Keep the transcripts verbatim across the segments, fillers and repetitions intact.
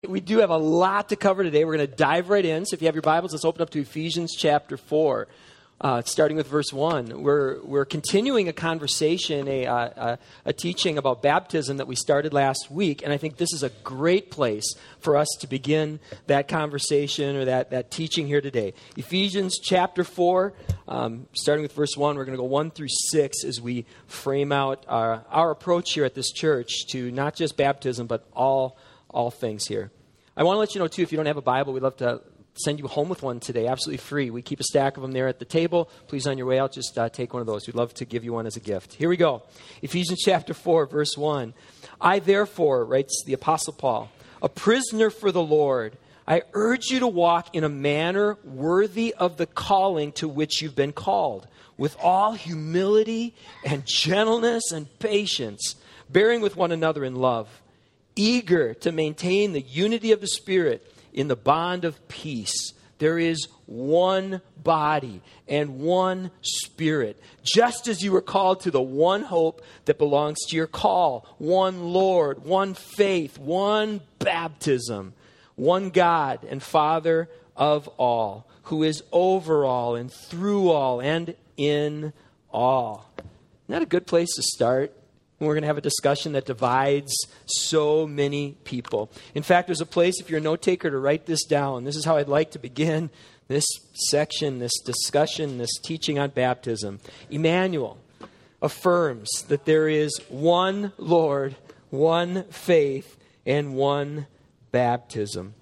We do have a lot to cover today. We're going to dive right in. So if you have your Bibles, let's open up to Ephesians chapter four, uh, starting with verse one. We're we're continuing a conversation, a, a, a teaching about baptism that we started last week. And I think this is a great place for us to begin that conversation or that, that teaching here today. Ephesians chapter four, um, starting with verse one. We're going to go one through six as we frame out our, our approach here at this church to not just baptism, but all all things here. I want to let you know, too, if you don't have a Bible, we'd love to send you home with one today, absolutely free. We keep a stack of them there at the table. Please, on your way out, just uh, take one of those. We'd love to give you one as a gift. Here we go. Ephesians chapter four, verse one. I, therefore, writes the Apostle Paul, a prisoner for the Lord, I urge you to walk in a manner worthy of the calling to which you've been called, with all humility and gentleness and patience, bearing with one another in love, eager to maintain the unity of the Spirit in the bond of peace. There is one body and one Spirit, just as you were called to the one hope that belongs to your call, one Lord, one faith, one baptism, one God and Father of all, who is over all and through all and in all. Isn't that a good place to start? We're going to have a discussion that divides so many people. In fact, there's a place, if you're a note taker, to write this down. This is how I'd like to begin this section, this discussion, this teaching on baptism. Emmanuel affirms that there is one Lord, one faith, and one baptism.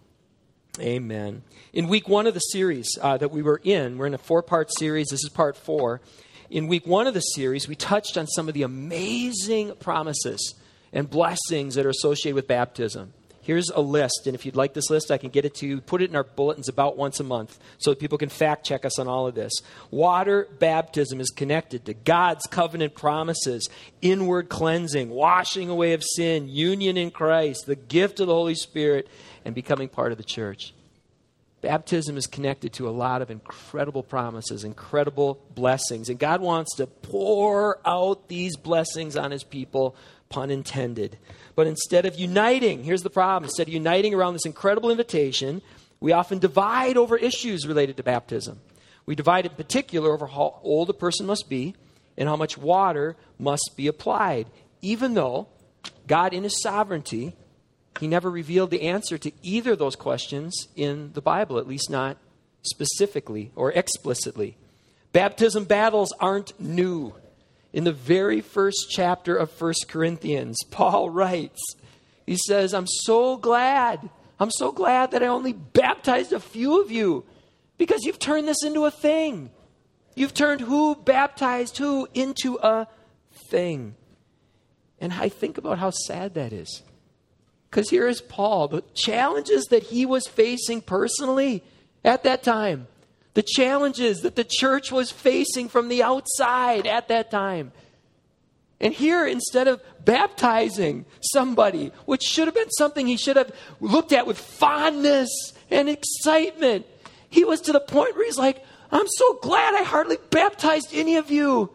Amen. In week one of the series uh, that we were in, we're in a four-part series. This is part four. In week one of the series, we touched on some of the amazing promises and blessings that are associated with baptism. Here's a list, and if you'd like this list, I can get it to you. Put it in our bulletins about once a month so that people can fact check us on all of this. Water baptism is connected to God's covenant promises, inward cleansing, washing away of sin, union in Christ, the gift of the Holy Spirit, and becoming part of the church. Baptism is connected to a lot of incredible promises, incredible blessings. And God wants to pour out these blessings on his people, pun intended. But instead of uniting, here's the problem. Instead of uniting around this incredible invitation, we often divide over issues related to baptism. We divide in particular over how old a person must be and how much water must be applied. Even though God in his sovereignty, he never revealed the answer to either of those questions in the Bible, at least not specifically or explicitly. Baptism battles aren't new. In the very first chapter of First Corinthians, Paul writes, he says, I'm so glad, I'm so glad that I only baptized a few of you because you've turned this into a thing. You've turned who baptized who into a thing. And I think about how sad that is. Because here is Paul, the challenges that he was facing personally at that time, the challenges that the church was facing from the outside at that time. And here, instead of baptizing somebody, which should have been something he should have looked at with fondness and excitement, he was to the point where he's like, I'm so glad I hardly baptized any of you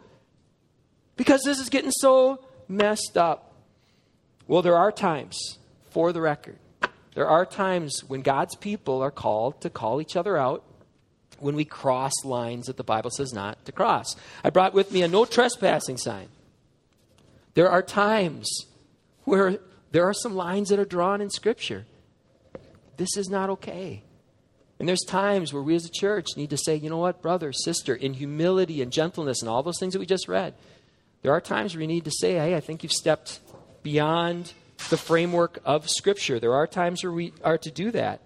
because this is getting so messed up. Well, there are times, for the record, there are times when God's people are called to call each other out when we cross lines that the Bible says not to cross. I brought with me a no trespassing sign. There are times where there are some lines that are drawn in Scripture. This is not okay. And there's times where we as a church need to say, you know what, brother, sister, in humility and gentleness and all those things that we just read, there are times where we need to say, hey, I think you've stepped beyond the framework of Scripture. There are times where we are to do that.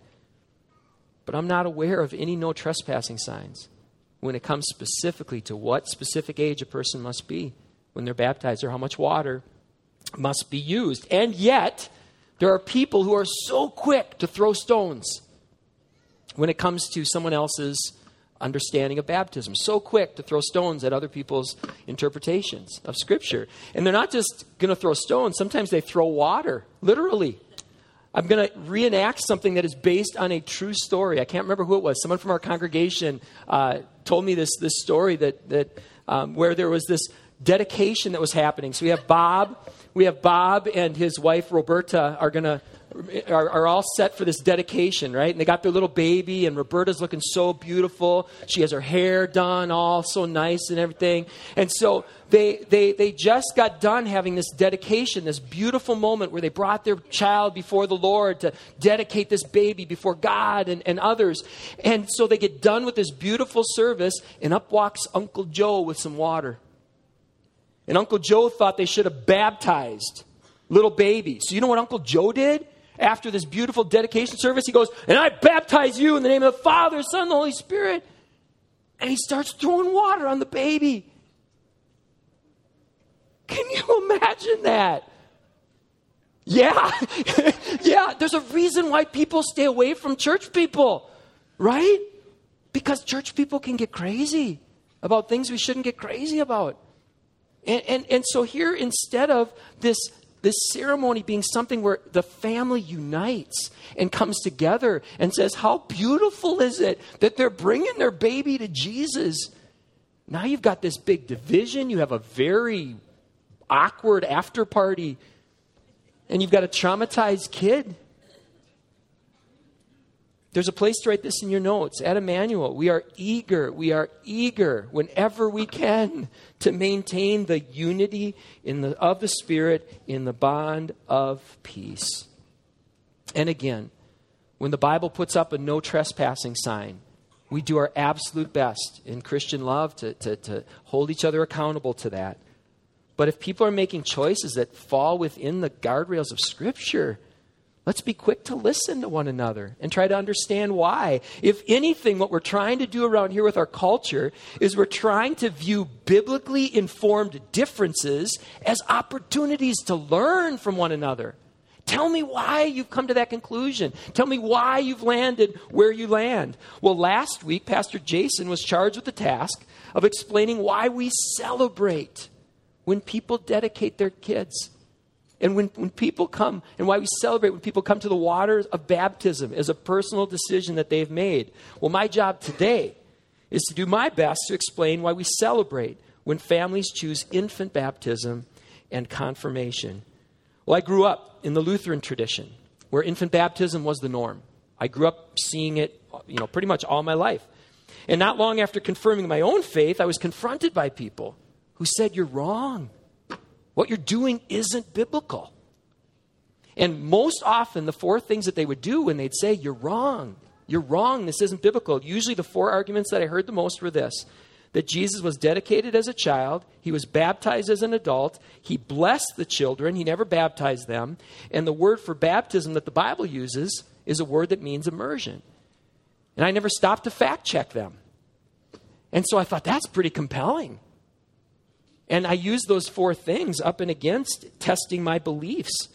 But I'm not aware of any no trespassing signs when it comes specifically to what specific age a person must be when they're baptized or how much water must be used. And yet, there are people who are so quick to throw stones when it comes to someone else's understanding of baptism. So quick to throw stones at other people's interpretations of Scripture. And they're not just going to throw stones. Sometimes they throw water, literally. I'm going to reenact something that is based on a true story. I can't remember who it was. Someone from our congregation uh, told me this this story that that um, where there was this dedication that was happening. So we have Bob, we have Bob and his wife Roberta are going to are, are all set for this dedication, right? And they got their little baby, and Roberta's looking so beautiful. She has her hair done all so nice and everything. And so they they they just got done having this dedication, this beautiful moment where they brought their child before the Lord to dedicate this baby before God and, and others. And so they get done with this beautiful service, and up walks Uncle Joe with some water. And Uncle Joe thought they should have baptized little baby. So you know what Uncle Joe did? After this beautiful dedication service, he goes, and I baptize you in the name of the Father, Son, and the Holy Spirit. And he starts throwing water on the baby. Can you imagine that? Yeah. Yeah, there's a reason why people stay away from church people, right? Because church people can get crazy about things we shouldn't get crazy about. And, and, and so here, instead of this This ceremony being something where the family unites and comes together and says, how beautiful is it that they're bringing their baby to Jesus? Now you've got this big division. You have a very awkward after party. And you've got a traumatized kid. There's a place to write this in your notes. At Emmanuel, we are eager, we are eager whenever we can to maintain the unity in the, of the Spirit in the bond of peace. And again, when the Bible puts up a no trespassing sign, we do our absolute best in Christian love to, to, to hold each other accountable to that. But if people are making choices that fall within the guardrails of Scripture, let's be quick to listen to one another and try to understand why. If anything, what we're trying to do around here with our culture is we're trying to view biblically informed differences as opportunities to learn from one another. Tell me why you've come to that conclusion. Tell me why you've landed where you land. Well, last week, Pastor Jason was charged with the task of explaining why we celebrate when people dedicate their kids. And when, when people come, and why we celebrate when people come to the waters of baptism as a personal decision that they've made. Well, my job today is to do my best to explain why we celebrate when families choose infant baptism and confirmation. Well, I grew up in the Lutheran tradition where infant baptism was the norm. I grew up seeing it, you know, pretty much all my life. And not long after confirming my own faith, I was confronted by people who said, "You're wrong. What you're doing isn't biblical." And most often, the four things that they would do when they'd say, "You're wrong. You're wrong. This isn't biblical." Usually the four arguments that I heard the most were this: that Jesus was dedicated as a child, he was baptized as an adult, he blessed the children, he never baptized them, and the word for baptism that the Bible uses is a word that means immersion. And I never stopped to fact check them. And so I thought, that's pretty compelling. And I used those four things up and against testing my beliefs.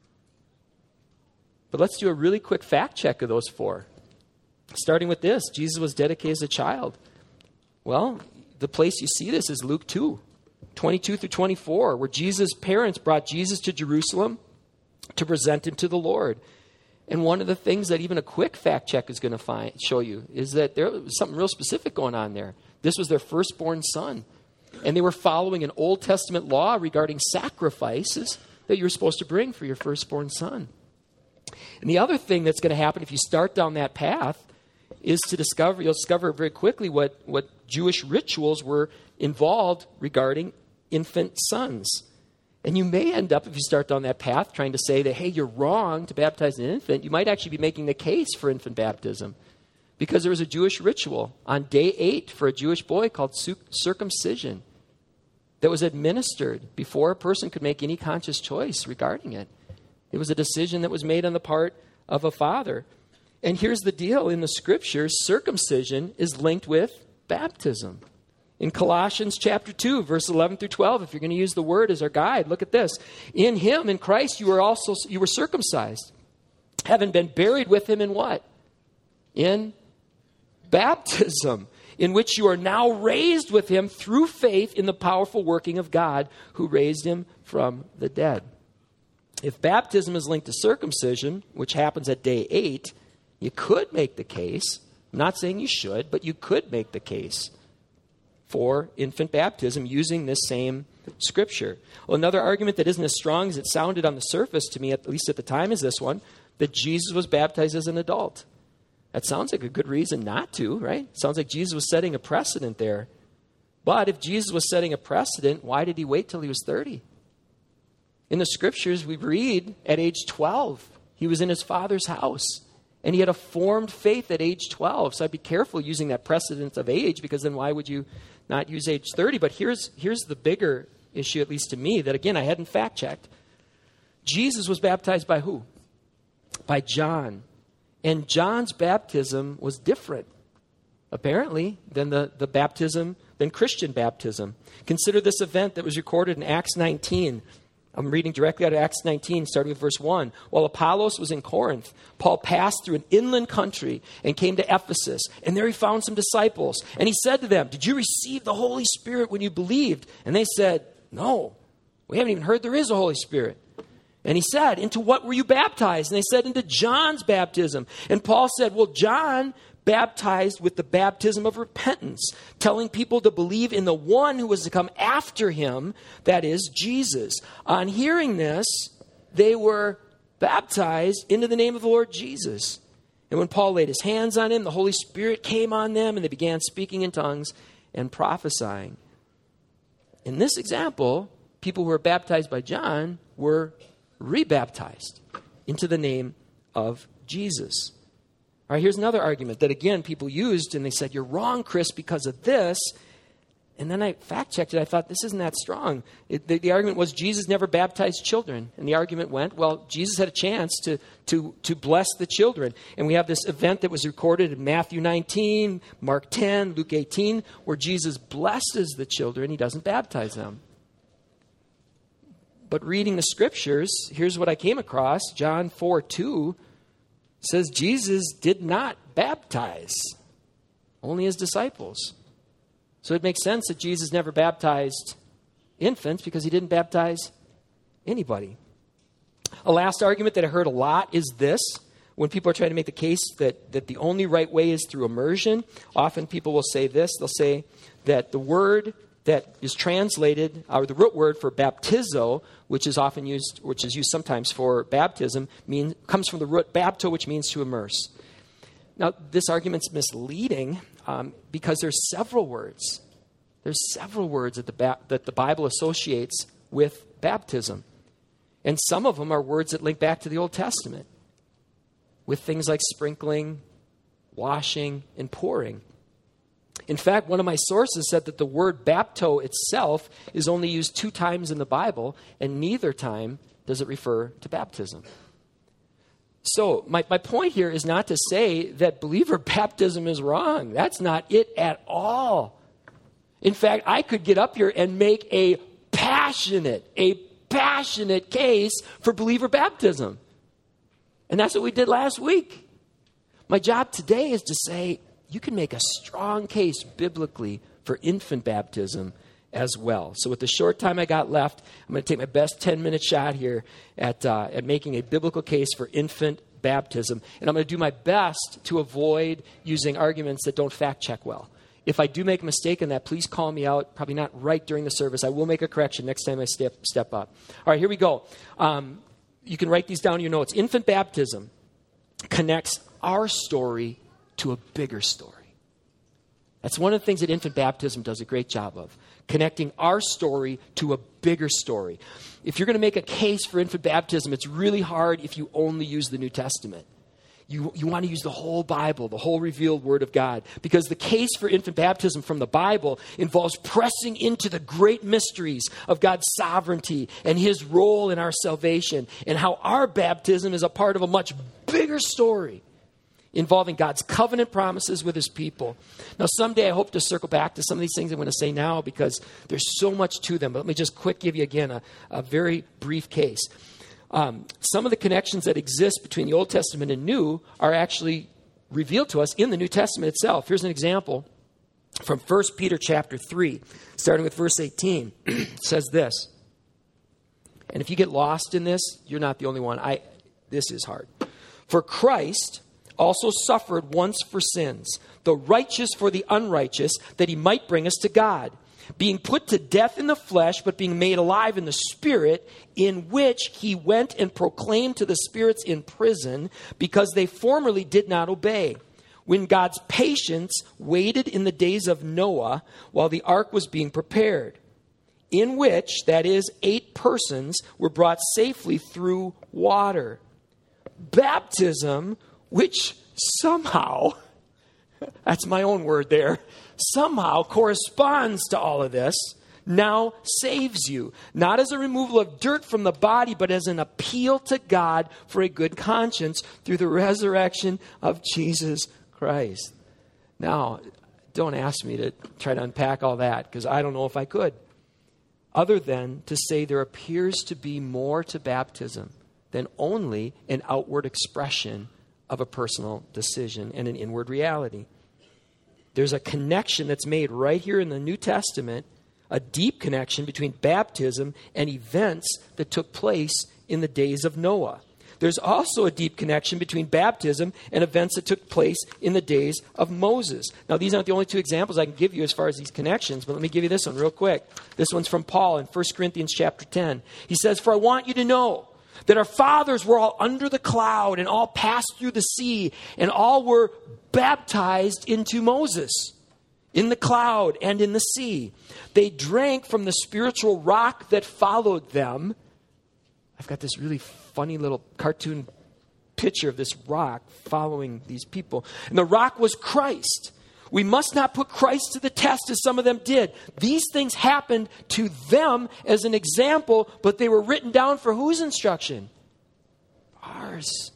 But let's do a really quick fact check of those four. Starting with this: Jesus was dedicated as a child. Well, the place you see this is Luke two, twenty-two through twenty-four, where Jesus' parents brought Jesus to Jerusalem to present him to the Lord. And one of the things that even a quick fact check is going to find, show you is that there was something real specific going on there. This was their firstborn son. And they were following an Old Testament law regarding sacrifices that you were supposed to bring for your firstborn son. And the other thing that's going to happen if you start down that path is to discover, you'll discover very quickly what, what Jewish rituals were involved regarding infant sons. And you may end up, if you start down that path, trying to say that, hey, you're wrong to baptize an infant. You might actually be making the case for infant baptism. Because there was a Jewish ritual on day eight for a Jewish boy called circumcision that was administered before a person could make any conscious choice regarding it. It was a decision that was made on the part of a father. And here's the deal. In the scriptures, circumcision is linked with baptism. In Colossians chapter two, verse eleven through twelve, if you're going to use the word as our guide, look at this. In him, in Christ, you were also you were circumcised, having been buried with him in what? In baptism, in which you are now raised with him through faith in the powerful working of God who raised him from the dead. If baptism is linked to circumcision, which happens at day eight, you could make the case, I'm not saying you should, but you could make the case for infant baptism using this same scripture. Well, another argument that isn't as strong as it sounded on the surface to me, at least at the time, is this one. that Jesus was baptized as an adult. That sounds like a good reason not to, right? Sounds like Jesus was setting a precedent there. But if Jesus was setting a precedent, why did he wait till he was thirty? In the scriptures, we read at age twelve, he was in his father's house. And he had a formed faith at age twelve. So I'd be careful using that precedent of age, because then why would you not use age thirty? But here's, here's the bigger issue, at least to me, that again, I hadn't fact-checked. Jesus was baptized by who? By John. And John's baptism was different, apparently, than the, the baptism, than Christian baptism. Consider this event that was recorded in Acts nineteen. I'm reading directly out of Acts nineteen, starting with verse one. While Apollos was in Corinth, Paul passed through an inland country and came to Ephesus. And there he found some disciples. And he said to them, "Did you receive the Holy Spirit when you believed?" And they said, "No, we haven't even heard there is a Holy Spirit." And he said, "Into what were you baptized?" And they said, "Into John's baptism." And Paul said, "Well, John baptized with the baptism of repentance, telling people to believe in the one who was to come after him, that is, Jesus." On hearing this, they were baptized into the name of the Lord Jesus. And when Paul laid his hands on him, the Holy Spirit came on them, and they began speaking in tongues and prophesying. In this example, people who were baptized by John were rebaptized into the name of Jesus. All right, here's another argument that, again, people used, and they said, "You're wrong, Chris, because of this." And then I fact-checked it. I thought, this isn't that strong. It, the, the argument was Jesus never baptized children. And the argument went, well, Jesus had a chance to, to, to bless the children. And we have this event that was recorded in Matthew nineteen, Mark ten, Luke eighteen, where Jesus blesses the children. He doesn't baptize them. But reading the scriptures, here's what I came across. John four two says Jesus did not baptize, only his disciples. So it makes sense that Jesus never baptized infants, because he didn't baptize anybody. A last argument that I heard a lot is this. When people are trying to make the case that, that the only right way is through immersion, often people will say this. They'll say that the word that is translated, or the root word for baptizo, which is often used, which is used sometimes for baptism, means comes from the root bapto, which means to immerse. Now, this argument's misleading um, because there's several words. There's several words that the ba- that the Bible associates with baptism, and some of them are words that link back to the Old Testament, with things like sprinkling, washing, and pouring. In fact, one of my sources said that the word bapto itself is only used two times in the Bible, and neither time does it refer to baptism. So my, my point here is not to say that believer baptism is wrong. That's not it at all. In fact, I could get up here and make a passionate, a passionate case for believer baptism. And that's what we did last week. My job today is to say, you can make a strong case biblically for infant baptism as well. So with the short time I got left, I'm going to take my best ten-minute shot here at, uh, at making a biblical case for infant baptism. And I'm going to do my best to avoid using arguments that don't fact-check well. If I do make a mistake in that, please call me out. Probably not right during the service. I will make a correction next time I step, step up. All right, here we go. Um, you can write these down in your notes. Infant baptism connects our story to a bigger story. That's one of the things that infant baptism does a great job of, connecting our story to a bigger story. If you're going to make a case for infant baptism, it's really hard if you only use the New Testament. You, you want to use the whole Bible, the whole revealed Word of God, because the case for infant baptism from the Bible involves pressing into the great mysteries of God's sovereignty and his role in our salvation, and how our baptism is a part of a much bigger story involving God's covenant promises with his people. Now, someday I hope to circle back to some of these things I'm going to say now, because there's so much to them. But let me just quick give you again a, a very brief case. Um, some of the connections that exist between the Old Testament and New are actually revealed to us in the New Testament itself. Here's an example from First Peter chapter three, starting with verse eighteen. It says this. And if you get lost in this, you're not the only one. I. This is hard. For Christ also suffered once for sins, the righteous for the unrighteous, that he might bring us to God, being put to death in the flesh, but being made alive in the spirit, in which he went and proclaimed to the spirits in prison, because they formerly did not obey, when God's patience waited in the days of Noah while the ark was being prepared, in which, that is, eight persons were brought safely through water. Baptism, which somehow, that's my own word there, somehow corresponds to all of this, now saves you, not as a removal of dirt from the body, but as an appeal to God for a good conscience through the resurrection of Jesus Christ. Now, don't ask me to try to unpack all that, because I don't know if I could, other than to say there appears to be more to baptism than only an outward expression of a personal decision and an inward reality. There's a connection that's made right here in the New Testament, a deep connection between baptism and events that took place in the days of Noah. There's also a deep connection between baptism and events that took place in the days of Moses. Now, these aren't the only two examples I can give you as far as these connections, but let me give you this one real quick. This one's from Paul in First Corinthians chapter ten. He says, "For I want you to know that our fathers were all under the cloud and all passed through the sea, and all were baptized into Moses in the cloud and in the sea. They drank from the spiritual rock that followed them." I've got this really funny little cartoon picture of this rock following these people. And the rock was Christ. We must not put Christ to the test as some of them did. These things happened to them as an example, but they were written down for whose instruction? Ours.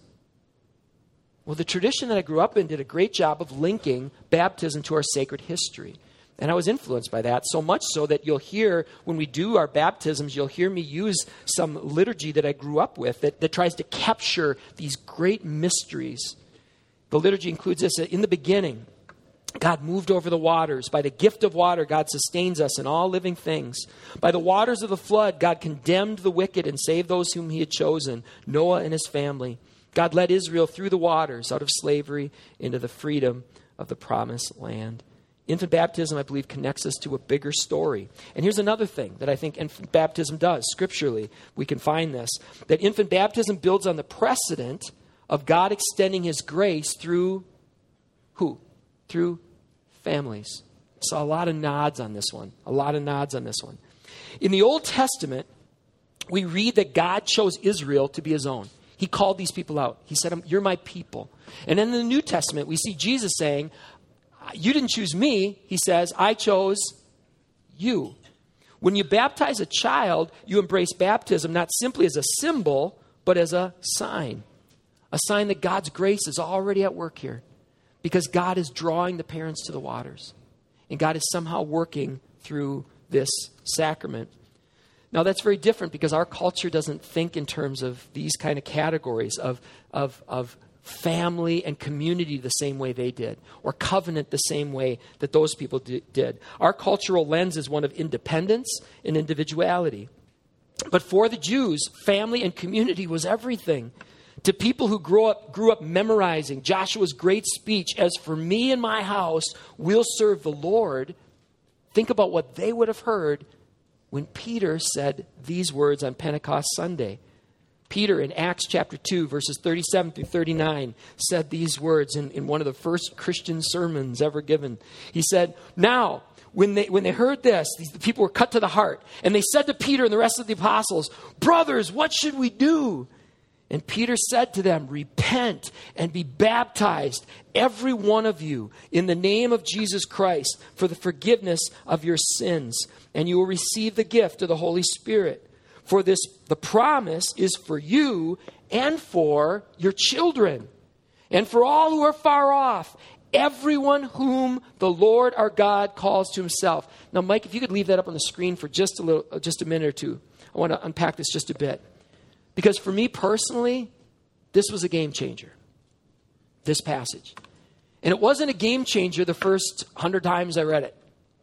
Well, the tradition that I grew up in did a great job of linking baptism to our sacred history. And I was influenced by that, so much so that you'll hear, when we do our baptisms, you'll hear me use some liturgy that I grew up with that, that tries to capture these great mysteries. The liturgy includes this: in the beginning, God moved over the waters. By the gift of water, God sustains us and all living things. By the waters of the flood, God condemned the wicked and saved those whom he had chosen, Noah and his family. God led Israel through the waters, out of slavery into the freedom of the promised land. Infant baptism, I believe, connects us to a bigger story. And here's another thing that I think infant baptism does. Scripturally, we can find this. That infant baptism builds on the precedent of God extending his grace through who? Through families. Saw a lot of nods on this one. A lot of nods on this one. In the Old Testament, we read that God chose Israel to be his own. He called these people out. He said, "You're my people." And in the New Testament, we see Jesus saying, "You didn't choose me," he says, "I chose you." When you baptize a child, you embrace baptism not simply as a symbol, but as a sign. A sign that God's grace is already at work here. Because God is drawing the parents to the waters. And God is somehow working through this sacrament. Now, that's very different because our culture doesn't think in terms of these kind of categories of, of, of family and community the same way they did, or covenant the same way that those people did. Our cultural lens is one of independence and individuality. But for the Jews, family and community was everything. To people who grew up, grew up memorizing Joshua's great speech, "As for me and my house, we'll serve the Lord," think about what they would have heard when Peter said these words on Pentecost Sunday. Peter in Acts chapter two, verses thirty-seven through thirty-nine, said these words in, in one of the first Christian sermons ever given. He said, "Now, when they when they heard this, these the people were cut to the heart. And they said to Peter and the rest of the apostles, 'Brothers, what should we do?' And Peter said to them, 'Repent and be baptized, every one of you, in the name of Jesus Christ, for the forgiveness of your sins, and you will receive the gift of the Holy Spirit. For this, the promise is for you and for your children, and for all who are far off, everyone whom the Lord our God calls to himself.'" Now, Mike, if you could leave that up on the screen for just a little, just a minute or two. I want to unpack this just a bit. Because for me personally, this was a game changer, this passage. And it wasn't a game changer the first hundred times I read it,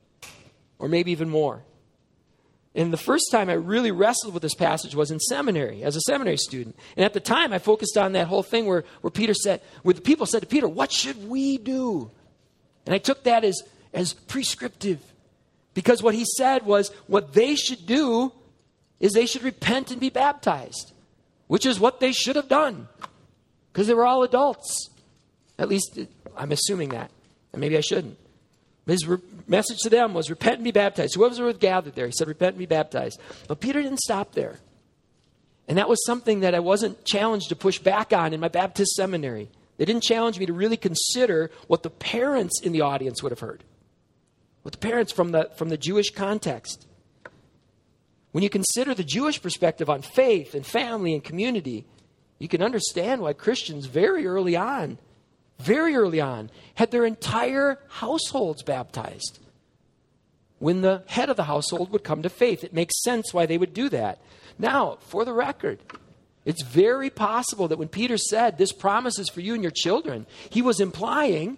or maybe even more. And the first time I really wrestled with this passage was in seminary, as a seminary student. And at the time, I focused on that whole thing where, where Peter said, where the people said to Peter, "What should we do?" And I took that as, as prescriptive. Because what he said was what they should do is they should repent and be baptized, which is what they should have done because they were all adults. At least I'm assuming that, and maybe I shouldn't. His re- message to them was repent and be baptized. Whoever was gathered there, he said repent and be baptized. But Peter didn't stop there. And that was something that I wasn't challenged to push back on in my Baptist seminary. They didn't challenge me to really consider what the parents in the audience would have heard. What the parents from the, from the Jewish context. When you consider the Jewish perspective on faith and family and community, you can understand why Christians very early on, very early on, had their entire households baptized. When the head of the household would come to faith, it makes sense why they would do that. Now, for the record, it's very possible that when Peter said, this promise is for you and your children, he was implying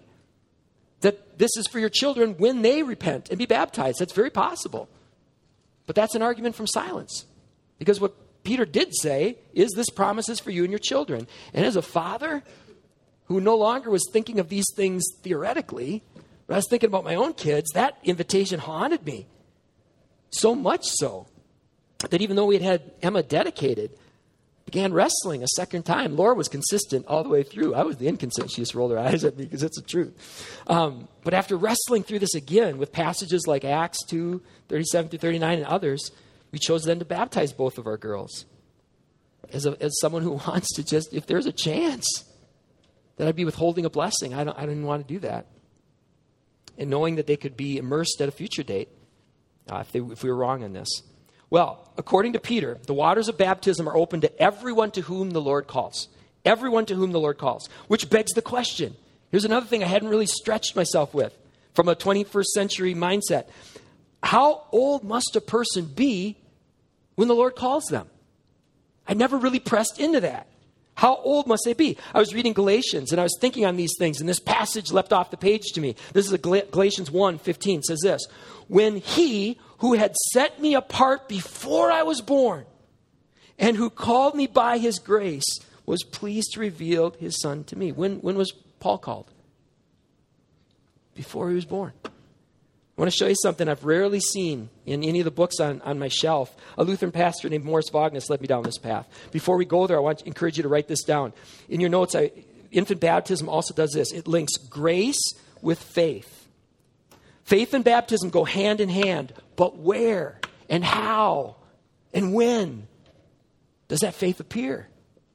that this is for your children when they repent and be baptized. That's very possible. But that's an argument from silence. Because what Peter did say is this promise is for you and your children. And as a father who no longer was thinking of these things theoretically, but I was thinking about my own kids, that invitation haunted me. So much so that even though we had had Emma dedicated, began wrestling a second time. Laura was consistent all the way through. I was the inconsistent. She just rolled her eyes at me because it's the truth. Um, but after wrestling through this again with passages like Acts two, thirty-seven through thirty-nine and others, we chose then to baptize both of our girls. As, a, as someone who wants to just, if there's a chance that I'd be withholding a blessing, I don't, I didn't want to do that. And knowing that they could be immersed at a future date uh, if, they, if we were wrong on this. Well, according to Peter, the waters of baptism are open to everyone to whom the Lord calls. Everyone to whom the Lord calls. Which begs the question. Here's another thing I hadn't really stretched myself with from a twenty-first century mindset. How old must a person be when the Lord calls them? I never really pressed into that. How old must they be? I was reading Galatians and I was thinking on these things, and this passage leapt off the page to me. This is a Gal- Galatians one fifteen, says this. When he who had set me apart before I was born and who called me by his grace was pleased to reveal his son to me. When, when was Paul called? Before he was born. I want to show you something I've rarely seen in any of the books on, on my shelf. A Lutheran pastor named Morris Vagnus led me down this path. Before we go there, I want to encourage you to write this down. In your notes, I, infant baptism also does this. It links grace with faith. Faith and baptism go hand in hand, but where and how and when does that faith appear?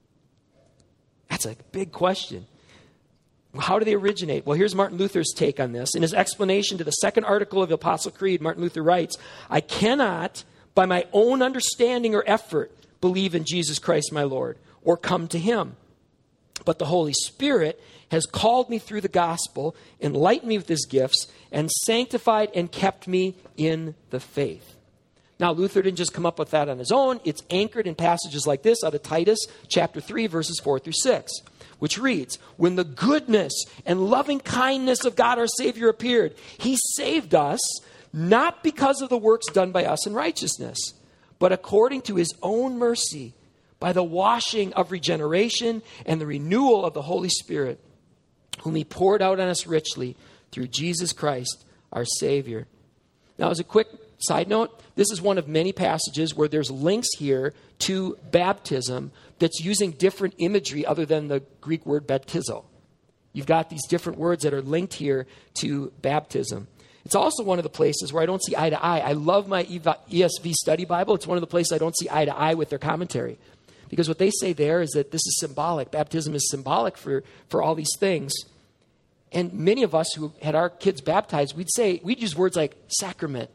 That's a big question. How do they originate? Well, here's Martin Luther's take on this. In his explanation to the second article of the Apostle Creed, Martin Luther writes, I cannot, by my own understanding or effort, believe in Jesus Christ my Lord, or come to him. But the Holy Spirit has called me through the gospel, enlightened me with his gifts, and sanctified and kept me in the faith. Now, Luther didn't just come up with that on his own. It's anchored in passages like this out of Titus chapter three, verses four through six, which reads, when the goodness and loving kindness of God our Savior appeared, he saved us, not because of the works done by us in righteousness, but according to his own mercy, by the washing of regeneration and the renewal of the Holy Spirit, whom he poured out on us richly through Jesus Christ, our Savior. Now, as a quick side note, this is one of many passages where there's links here to baptism that's using different imagery other than the Greek word baptizo. You've got these different words that are linked here to baptism. It's also one of the places where I don't see eye to eye. I love my E S V study Bible. It's one of the places I don't see eye to eye with their commentary. Because what they say there is that this is symbolic. Baptism is symbolic for, for all these things. And many of us who had our kids baptized, we'd say, we'd use words like sacrament,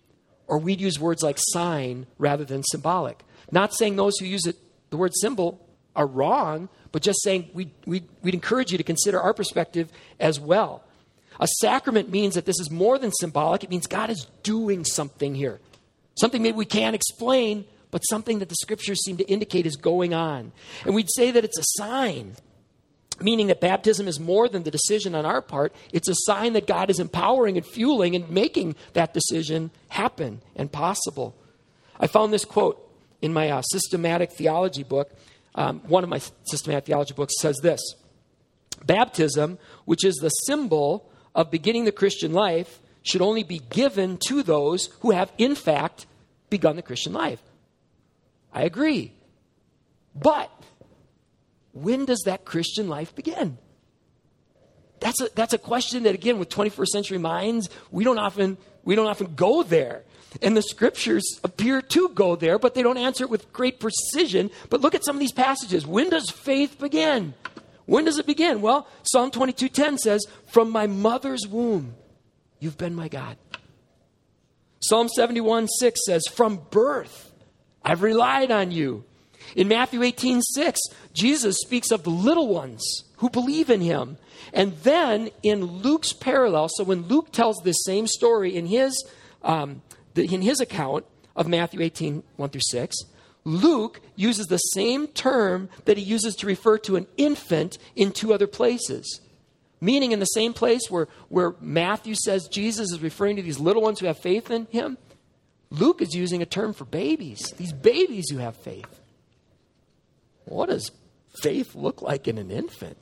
or we'd use words like sign rather than symbolic. Not saying those who use it, the word symbol, are wrong, but just saying we'd, we'd, we'd encourage you to consider our perspective as well. A sacrament means that this is more than symbolic. It means God is doing something here. Something maybe we can't explain, but something that the scriptures seem to indicate is going on. And we'd say that it's a sign, meaning that baptism is more than the decision on our part. It's a sign that God is empowering and fueling and making that decision happen and possible. I found this quote in my uh, systematic theology book. Um, one of my systematic theology books says this: baptism, which is the symbol of beginning the Christian life, should only be given to those who have, in fact, begun the Christian life. I agree. But when does that Christian life begin? That's a, that's a question that, again, with twenty-first century minds, we don't often we don't often go there. And the scriptures appear to go there, but they don't answer it with great precision. But look at some of these passages. When does faith begin? When does it begin? Well, Psalm twenty-two ten says, "From my mother's womb, you've been my God." Psalm seventy-one six says, "From birth, I've relied on you." In Matthew eighteen six, Jesus speaks of the little ones who believe in him. And then in Luke's parallel, so when Luke tells this same story in his um, the, in his account of Matthew eighteen one through six, Luke uses the same term that he uses to refer to an infant in two other places. Meaning in the same place where, where Matthew says Jesus is referring to these little ones who have faith in him, Luke is using a term for babies, these babies who have faith. What does faith look like in an infant?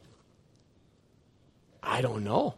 I don't know.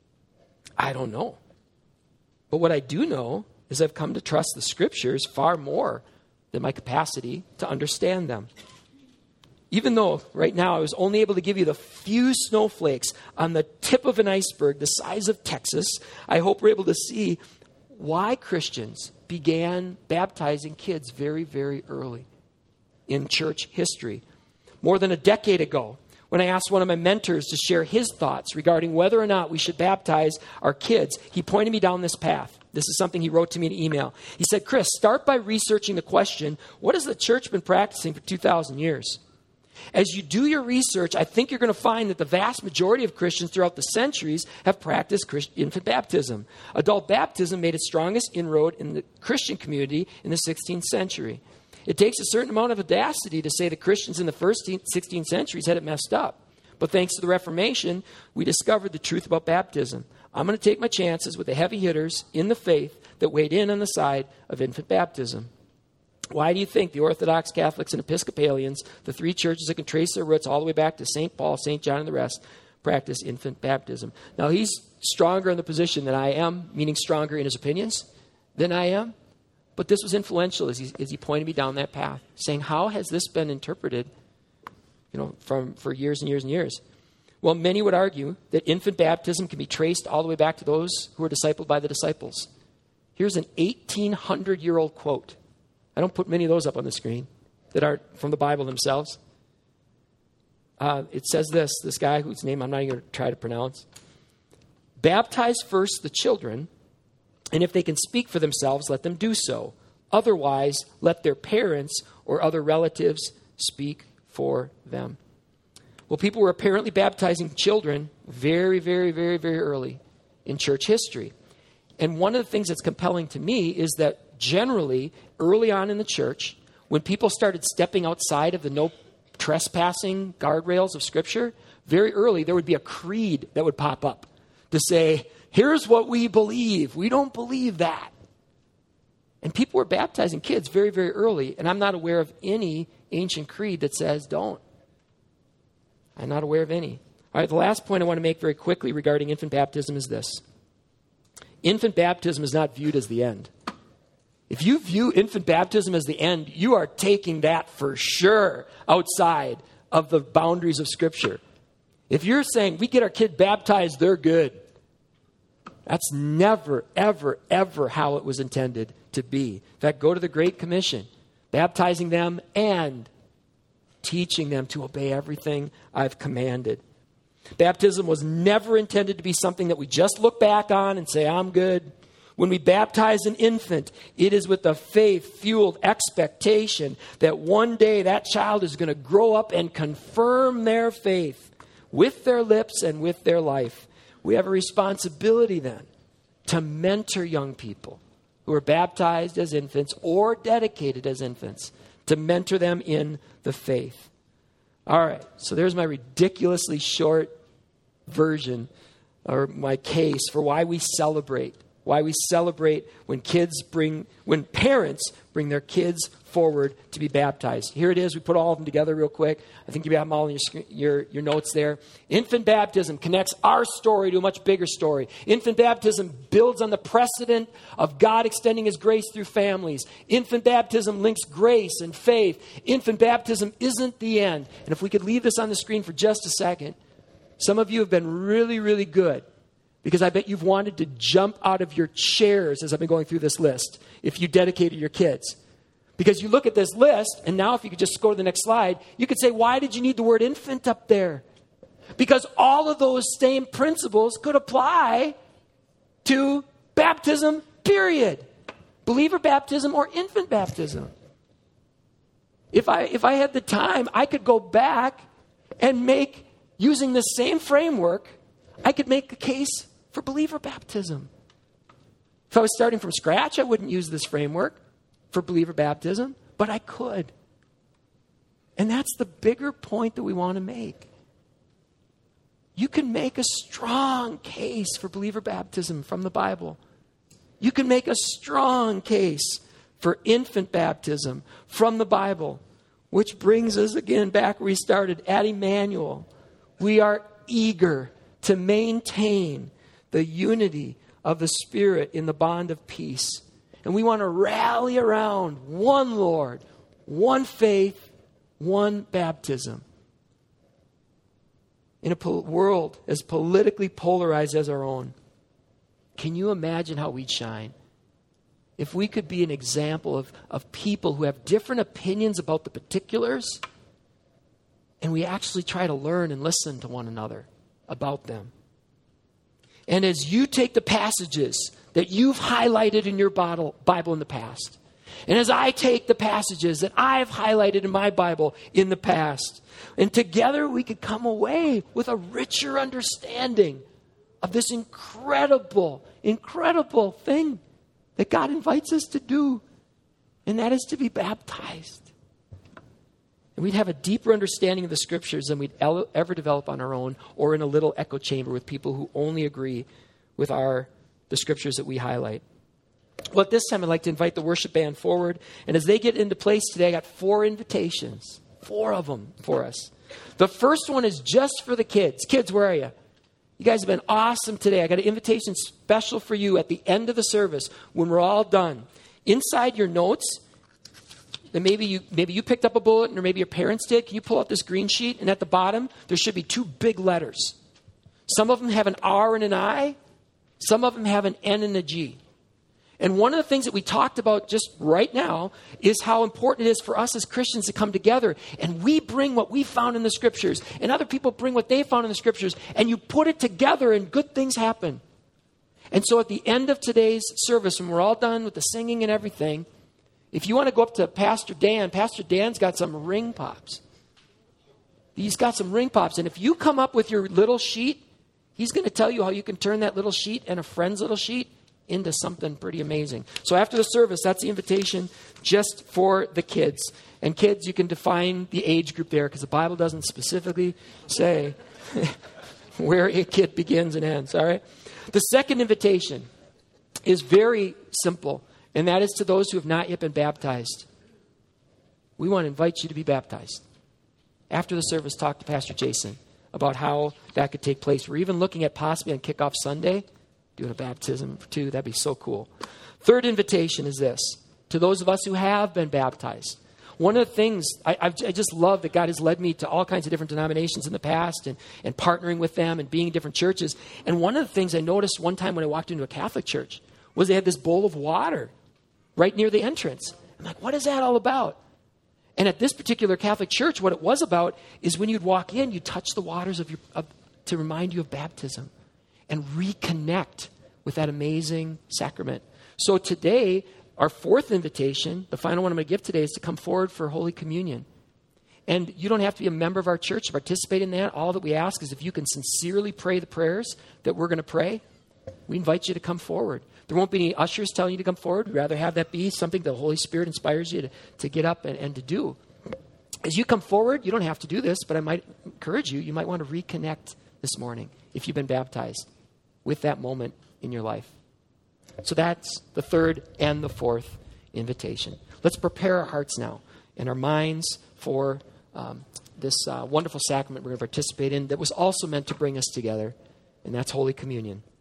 I don't know. But what I do know is I've come to trust the scriptures far more than my capacity to understand them. Even though right now I was only able to give you the few snowflakes on the tip of an iceberg the size of Texas, I hope we're able to see why Christians began baptizing kids very, very early in church history. More than a decade ago, when I asked one of my mentors to share his thoughts regarding whether or not we should baptize our kids, he pointed me down this path. This is something he wrote to me in an email. He said, "Chris, start by researching the question, what has the church been practicing for two thousand years? As you do your research, I think you're going to find that the vast majority of Christians throughout the centuries have practiced Christ- infant baptism. Adult baptism made its strongest inroad in the Christian community in the sixteenth century. It takes a certain amount of audacity to say the Christians in the first sixteen centuries had it messed up. But thanks to the Reformation, we discovered the truth about baptism. I'm going to take my chances with the heavy hitters in the faith that weighed in on the side of infant baptism." Why do you think the Orthodox, Catholics, and Episcopalians, the three churches that can trace their roots all the way back to Saint Paul, Saint John, and the rest, practice infant baptism? Now, he's stronger in the position than I am, meaning stronger in his opinions than I am. But this was influential as he, as he pointed me down that path, saying, how has this been interpreted, you know, from for years and years and years? Well, many would argue that infant baptism can be traced all the way back to those who were discipled by the disciples. Here's an eighteen hundred year old quote. I don't put many of those up on the screen that are from the Bible themselves. Uh, it says this, this guy whose name I'm not even going to try to pronounce. "Baptize first the children, and if they can speak for themselves, let them do so. Otherwise, let their parents or other relatives speak for them." Well, people were apparently baptizing children very, very, very, very early in church history. And one of the things that's compelling to me is that generally, early on in the church, when people started stepping outside of the no trespassing guardrails of Scripture, very early there would be a creed that would pop up to say, here's what we believe. We don't believe that. And people were baptizing kids very, very early, and I'm not aware of any ancient creed that says don't. I'm not aware of any. All right, the last point I want to make very quickly regarding infant baptism is this. Infant baptism is not viewed as the end. If you view infant baptism as the end, you are taking that for sure outside of the boundaries of Scripture. If you're saying we get our kid baptized, they're good, that's never, ever, ever how it was intended to be. In fact, go to the Great Commission, baptizing them and teaching them to obey everything I've commanded. Baptism was never intended to be something that we just look back on and say, I'm good. When we baptize an infant, it is with a faith-fueled expectation that one day that child is going to grow up and confirm their faith with their lips and with their life. We have a responsibility then to mentor young people who are baptized as infants or dedicated as infants, to mentor them in the faith. All right, so there's my ridiculously short version or my case for why we celebrate why we celebrate when kids bring, when parents bring their kids forward to be baptized. Here it is. We put all of them together real quick. I think you have them all in your, screen, your, your notes there. Infant baptism connects our story to a much bigger story. Infant baptism builds on the precedent of God extending his grace through families. Infant baptism links grace and faith. Infant baptism isn't the end. And if we could leave this on the screen for just a second, some of you have been really, really good, because I bet you've wanted to jump out of your chairs as I've been going through this list if you dedicated your kids. Because you look at this list, and now if you could just go to the next slide, you could say, why did you need the word infant up there? Because all of those same principles could apply to baptism, period. Believer baptism or infant baptism. If I, if I had the time, I could go back and make, using the same framework, I could make a case for believer baptism. If I was starting from scratch, I wouldn't use this framework for believer baptism, but I could. And that's the bigger point that we want to make. You can make a strong case for believer baptism from the Bible. You can make a strong case for infant baptism from the Bible, which brings us again back where we started at Emmanuel. We are eager to maintain the unity of the Spirit in the bond of peace. And we want to rally around one Lord, one faith, one baptism. In a po- world as politically polarized as our own, can you imagine how we'd shine if we could be an example of, of people who have different opinions about the particulars, and we actually try to learn and listen to one another about them? And as you take the passages that you've highlighted in your Bible in the past, and as I take the passages that I've highlighted in my Bible in the past, and together we could come away with a richer understanding of this incredible, incredible thing that God invites us to do, and that is to be baptized. And we'd have a deeper understanding of the Scriptures than we'd ever develop on our own or in a little echo chamber with people who only agree with our the Scriptures that we highlight. Well, at this time, I'd like to invite the worship band forward. And as they get into place today, I got four invitations, four of them for us. The first one is just for the kids. Kids, where are you? You guys have been awesome today. I got an invitation special for you at the end of the service when we're all done. Inside your notes, then maybe you maybe you picked up a bulletin or maybe your parents did. Can you pull out this green sheet? And at the bottom, there should be two big letters. Some of them have an R and an I. Some of them have an N and a G. And one of the things that we talked about just right now is how important it is for us as Christians to come together. And we bring what we found in the Scriptures. And other people bring what they found in the Scriptures. And you put it together and good things happen. And so at the end of today's service, when we're all done with the singing and everything, if you want to go up to Pastor Dan, Pastor Dan's got some ring pops. He's got some ring pops. And if you come up with your little sheet, he's going to tell you how you can turn that little sheet and a friend's little sheet into something pretty amazing. So after the service, that's the invitation just for the kids. And kids, you can define the age group there because the Bible doesn't specifically say where a kid begins and ends, all right? The second invitation is very simple, and that is to those who have not yet been baptized. We want to invite you to be baptized. After the service, talk to Pastor Jason about how that could take place. We're even looking at possibly on Kickoff Sunday, doing a baptism too. That'd be so cool. Third invitation is this. To those of us who have been baptized. One of the things, I, I've, I just love that God has led me to all kinds of different denominations in the past and, and partnering with them and being in different churches. And one of the things I noticed one time when I walked into a Catholic church was they had this bowl of water right near the entrance. I'm like, what is that all about? And at this particular Catholic church, what it was about is when you'd walk in, you'd touch the waters of your of, to remind you of baptism and reconnect with that amazing sacrament. So today, our fourth invitation, the final one I'm going to give today, is to come forward for Holy Communion. And you don't have to be a member of our church to participate in that. All that we ask is if you can sincerely pray the prayers that we're going to pray, we invite you to come forward. There won't be any ushers telling you to come forward. We'd rather have that be something the Holy Spirit inspires you to, to get up and, and to do. As you come forward, you don't have to do this, but I might encourage you, you might want to reconnect this morning if you've been baptized with that moment in your life. So that's the third and the fourth invitation. Let's prepare our hearts now and our minds for um, this uh, wonderful sacrament we're going to participate in that was also meant to bring us together, and that's Holy Communion.